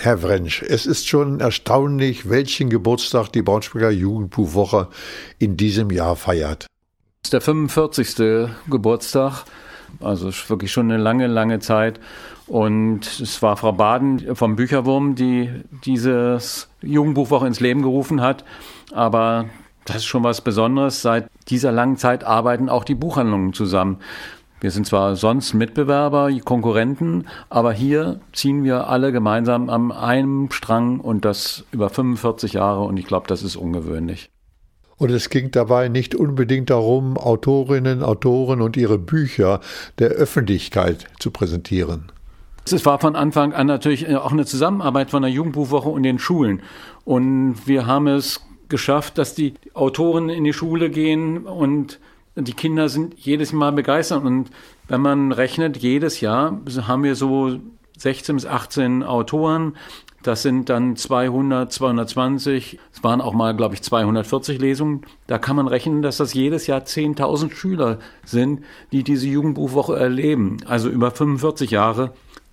Herr Wrensch, es ist schon erstaunlich, welchen Geburtstag die Braunschweiger Jugendbuchwoche in diesem Jahr feiert. Das ist der 45. Geburtstag, also ist wirklich schon eine lange, lange Zeit. Und es war Frau Baden vom Bücherwurm, die dieses Jugendbuchwoche ins Leben gerufen hat. Aber das ist schon was Besonderes. Seit dieser langen Zeit arbeiten auch die Buchhandlungen zusammen. Wir sind zwar sonst Mitbewerber, Konkurrenten, aber hier ziehen wir alle gemeinsam an einem Strang und das über 45 Jahre und ich glaube, das ist ungewöhnlich. Und es ging dabei nicht unbedingt darum, Autorinnen, Autoren und ihre Bücher der Öffentlichkeit zu präsentieren. Es war von Anfang an natürlich auch eine Zusammenarbeit von der Jugendbuchwoche und den Schulen. Und wir haben es geschafft, dass die Autoren in die Schule gehen und die Kinder sind jedes Mal begeistert. Und wenn man rechnet, jedes Jahr haben wir so 16 bis 18 Autoren. Das sind dann 200, 220. Es waren auch mal, glaube ich, 240 Lesungen. Da kann man rechnen, dass das jedes Jahr 10.000 Schüler sind, die diese Jugendbuchwoche erleben. Also über 45 Jahre.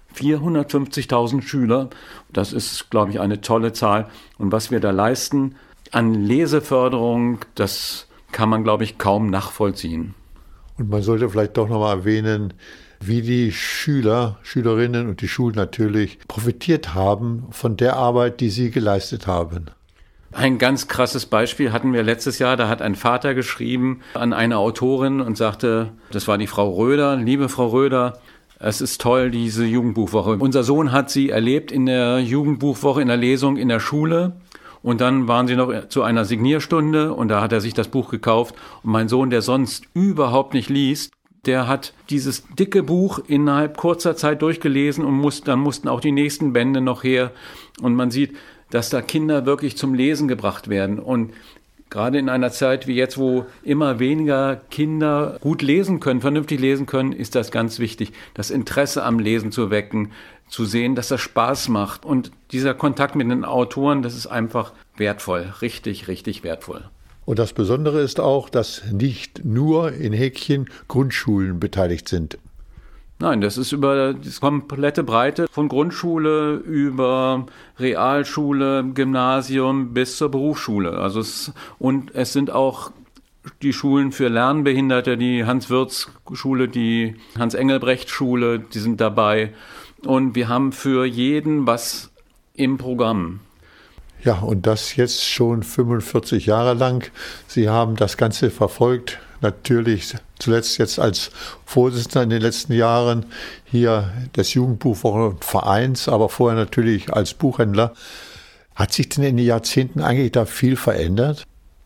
450.000 Schüler, das ist, glaube ich, eine tolle Zahl. Und was wir da leisten an Leseförderung, das kann man, glaube ich, kaum nachvollziehen. Und man sollte vielleicht doch nochmal erwähnen, wie die Schüler, Schülerinnen und die Schulen natürlich profitiert haben von der Arbeit, die sie geleistet haben. Ein ganz krasses Beispiel hatten wir letztes Jahr, da hat ein Vater geschrieben an eine Autorin und sagte, das war die Frau Röder, liebe Frau Röder, es ist toll, diese Jugendbuchwoche. Unser Sohn hat sie erlebt in der Jugendbuchwoche, in der Lesung in der Schule. Und dann waren sie noch zu einer Signierstunde und da hat er sich das Buch gekauft. Und mein Sohn, der sonst überhaupt nicht liest, der hat dieses dicke Buch innerhalb kurzer Zeit durchgelesen und dann mussten auch die nächsten Bände noch her. Und man sieht, dass da Kinder wirklich zum Lesen gebracht werden. Und gerade in einer Zeit wie jetzt, wo immer weniger Kinder gut lesen können, vernünftig lesen können, ist das ganz wichtig, das Interesse am Lesen zu wecken, zu sehen, dass das Spaß macht. Und dieser Kontakt mit den Autoren, das ist einfach wertvoll, richtig, richtig wertvoll. Und das Besondere ist auch, dass nicht nur in Häkchen Grundschulen beteiligt sind. Nein, das ist über die komplette Breite von Grundschule über Realschule, Gymnasium bis zur Berufsschule. Und es sind auch die Schulen für Lernbehinderte, die Hans-Wirz-Schule, die Hans-Engelbrecht-Schule, die sind dabei. Und wir haben für jeden was im Programm. Ja, und das jetzt schon 45 Jahre lang. Sie haben das Ganze verfolgt. Natürlich zuletzt jetzt als Vorsitzender in den letzten Jahren hier des Jugendbuchwochenvereins, aber vorher natürlich als Buchhändler. Hat sich denn in den Jahrzehnten eigentlich da viel verändert?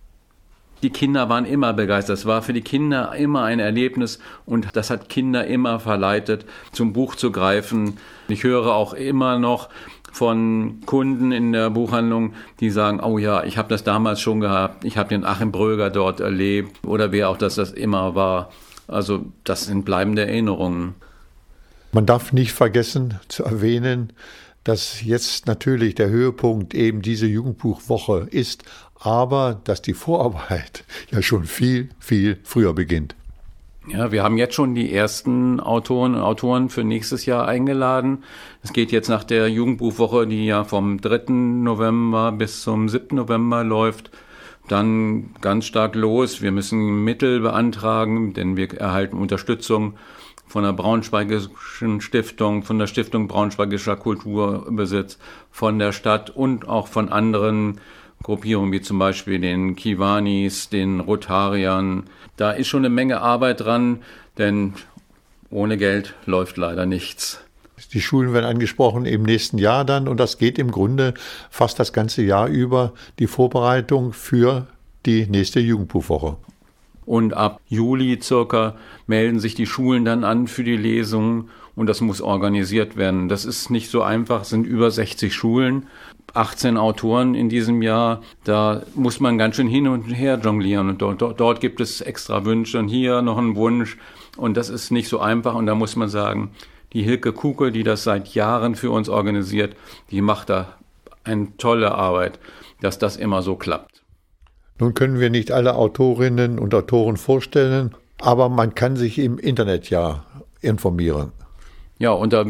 Die Kinder waren immer begeistert. Es war für die Kinder immer ein Erlebnis und das hat Kinder immer verleitet, zum Buch zu greifen. Ich höre auch immer noch von Kunden in der Buchhandlung, die sagen, oh ja, ich habe das damals schon gehabt, ich habe den Achim Bröger dort erlebt oder wer auch das immer war. Also das sind bleibende Erinnerungen. Man darf nicht vergessen zu erwähnen, dass jetzt natürlich der Höhepunkt eben diese Jugendbuchwoche ist, aber dass die Vorarbeit ja schon viel, viel früher beginnt. Ja, wir haben jetzt schon die ersten Autoren und Autoren für nächstes Jahr eingeladen. Es geht jetzt nach der Jugendbuchwoche, die ja vom 3. November bis zum 7. November läuft, dann ganz stark los. Wir müssen Mittel beantragen, denn wir erhalten Unterstützung von der Braunschweigischen Stiftung, von der Stiftung Braunschweigischer Kulturbesitz, von der Stadt und auch von anderen Gruppierungen, wie zum Beispiel den Kiwanis, den Rotariern. Da ist schon eine Menge Arbeit dran, denn ohne Geld läuft leider nichts. Die Schulen werden angesprochen im nächsten Jahr dann und das geht im Grunde fast das ganze Jahr über die Vorbereitung für die nächste Jugendbuchwoche. Und ab Juli circa melden sich die Schulen dann an für die Lesungen und das muss organisiert werden. Das ist nicht so einfach, es sind über 60 Schulen, 18 Autoren in diesem Jahr. Da muss man ganz schön hin und her jonglieren und dort gibt es extra Wünsche und hier noch einen Wunsch und das ist nicht so einfach und da muss man sagen, die Hilke Kuke, die das seit Jahren für uns organisiert, die macht da eine tolle Arbeit, dass das immer so klappt. Nun können wir nicht alle Autorinnen und Autoren vorstellen, aber man kann sich im Internet ja informieren. Ja, unter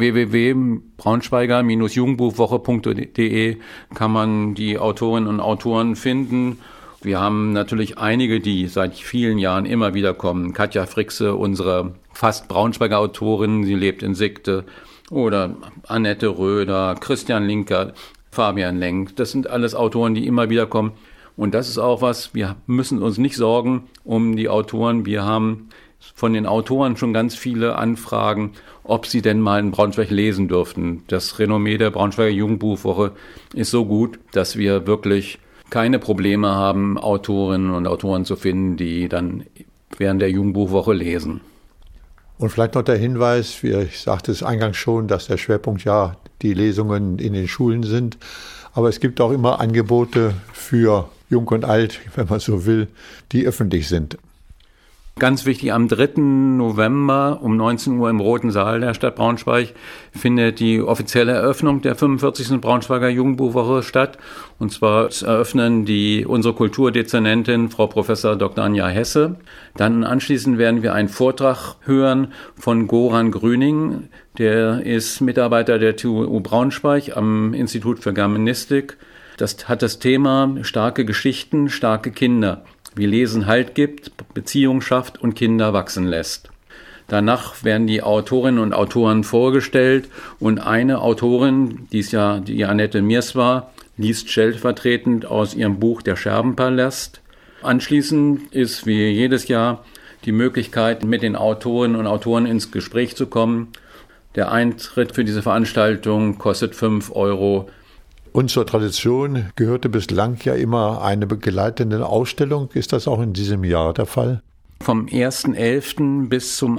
www.braunschweiger-jugendbuchwoche.de kann man die Autorinnen und Autoren finden. Wir haben natürlich einige, die seit vielen Jahren immer wieder kommen. Katja Frixe, unsere fast Braunschweiger Autorin, sie lebt in Sigte. Oder Annette Röder, Christian Linker, Fabian Lenk. Das sind alles Autoren, die immer wieder kommen. Und das ist auch was, wir müssen uns nicht sorgen um die Autoren. Wir haben von den Autoren schon ganz viele Anfragen, ob sie denn mal in Braunschweig lesen dürften. Das Renommee der Braunschweiger Jugendbuchwoche ist so gut, dass wir wirklich keine Probleme haben, Autorinnen und Autoren zu finden, die dann während der Jugendbuchwoche lesen. Und vielleicht noch der Hinweis, ich sagte es eingangs schon, dass der Schwerpunkt ja die Lesungen in den Schulen sind. Aber es gibt auch immer Angebote für Jung und Alt, wenn man so will, die öffentlich sind. Ganz wichtig, am 3. November um 19 Uhr im Roten Saal der Stadt Braunschweig findet die offizielle Eröffnung der 45. Braunschweiger Jugendbuchwoche statt. Und zwar eröffnen unsere Kulturdezernentin, Frau Professor Dr. Anja Hesse. Dann anschließend werden wir einen Vortrag hören von Goran Grüning. Der ist Mitarbeiter der TU Braunschweig am Institut für Germanistik. Das hat das Thema starke Geschichten, starke Kinder. Wie Lesen Halt gibt, Beziehung schafft und Kinder wachsen lässt. Danach werden die Autorinnen und Autoren vorgestellt und eine Autorin, die Annette Miers war, liest stellvertretend aus ihrem Buch Der Scherbenpalast. Anschließend ist wie jedes Jahr die Möglichkeit, mit den Autorinnen und Autoren ins Gespräch zu kommen. Der Eintritt für diese Veranstaltung kostet 5 €. Und zur Tradition gehörte bislang ja immer eine begleitende Ausstellung. Ist das auch in diesem Jahr der Fall? Vom 1.11. bis zum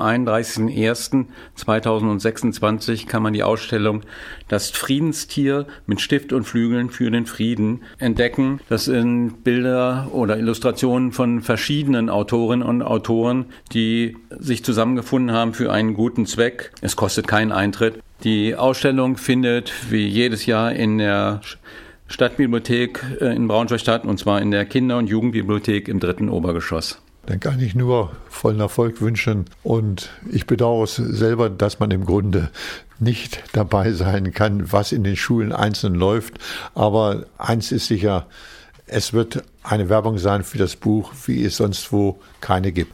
31.01.2026 kann man die Ausstellung Das Friedenstier mit Stift und Flügeln für den Frieden entdecken. Das sind Bilder oder Illustrationen von verschiedenen Autorinnen und Autoren, die sich zusammengefunden haben für einen guten Zweck. Es kostet keinen Eintritt. Die Ausstellung findet wie jedes Jahr in der Stadtbibliothek in Braunschweig statt, und zwar in der Kinder- und Jugendbibliothek im 3. Obergeschoss. Dann kann ich nur vollen Erfolg wünschen, und ich bedauere es selber, dass man im Grunde nicht dabei sein kann, was in den Schulen einzeln läuft. Aber eins ist sicher, es wird eine Werbung sein für das Buch, wie es sonst wo keine gibt.